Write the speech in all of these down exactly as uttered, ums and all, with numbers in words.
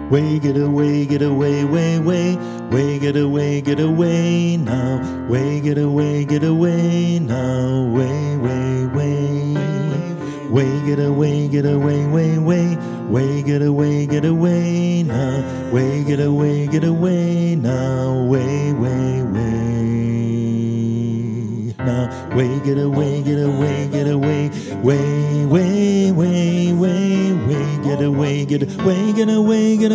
Way, get away, get away, way, way. Way, get away, get away now. Way, get away, get away now. Way, way, way. Way, get away, get away, way, way. Way, get away, get away now. Way, get away, get away now. Way, way, way. Now, way, get away, get away, get away. Way, way, way, way, way. Get away, get away, get away, get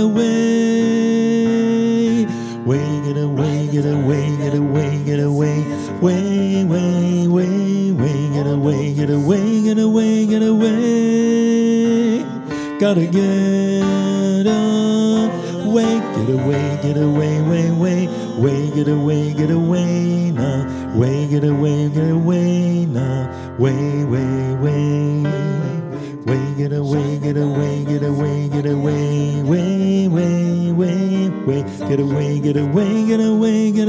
away. Way, get away, get away, get away, get away. Way, way, way, way. Get away, get away, get away, get away. Gotta get away, get away, get away, way, way. Way, get away, get away now. Way, get away, get away now. Way, way, way. Way, get away, get away, get away, get away. Way, way, way, way. Get away, get away, get away, get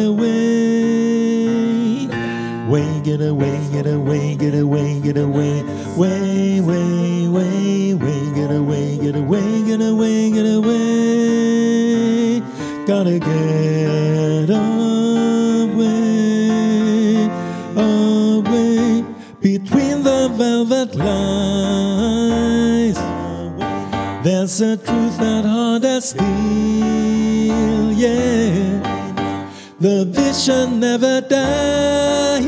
away. Way, get away, get away, get away, get away. Way, way, way, way. Get away, get away, get away, get away. Gotta get away, away. Between the velvet lines, there's a truth that hard as steel, yeah. The vision never dies.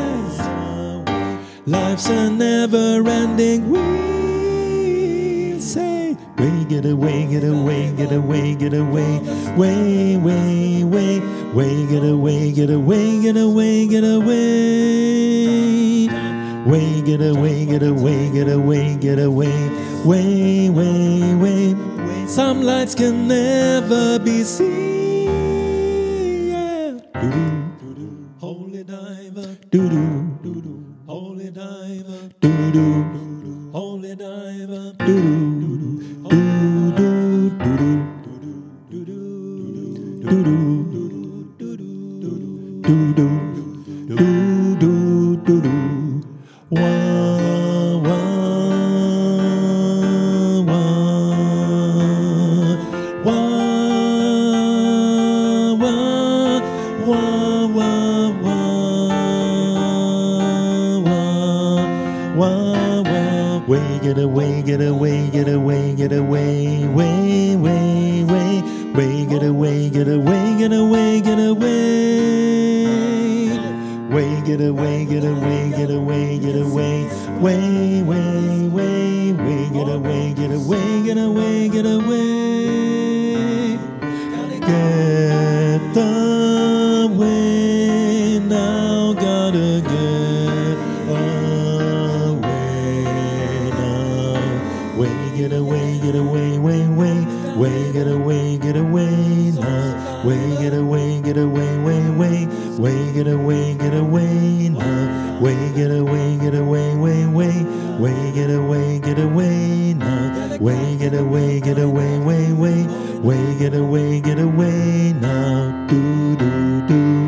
Life's a never-ending wheel. Say, way, get away, get away, get away, get away. Way, way, way, way, get away, get away, get away, get away. Way, get away, get away, get away, get away. Way, way, way. Some lights can never be seen. Yeah. Doo-doo, holy diver. Doo-doo, doo-doo, holy diver. Doo-doo, holy diver. Doo-doo, doo-doo, doo-doo, doo-doo, doo-doo, doo-doo, doo-doo, doo-doo. Wah, wah, wah, wah, wah, wah, wah, wah, wah, wah. Way, get away, get away, get away, get away. Way, way, way, way, get away, get away, get away, get away. Way, get away, get away, get away, get away. Way, way, way, way, get away, get away, get away, get away. Get away now, gotta get away now. Way, get away, get away, way, way. Way, get away, get away now. Way, get away, get away, way, way. Way, get away, get away now. Way, get away, get away, way, way. Way, get away, get away now. Way, get away, get away, way, way. Way, get away, get away now. Do, do, do.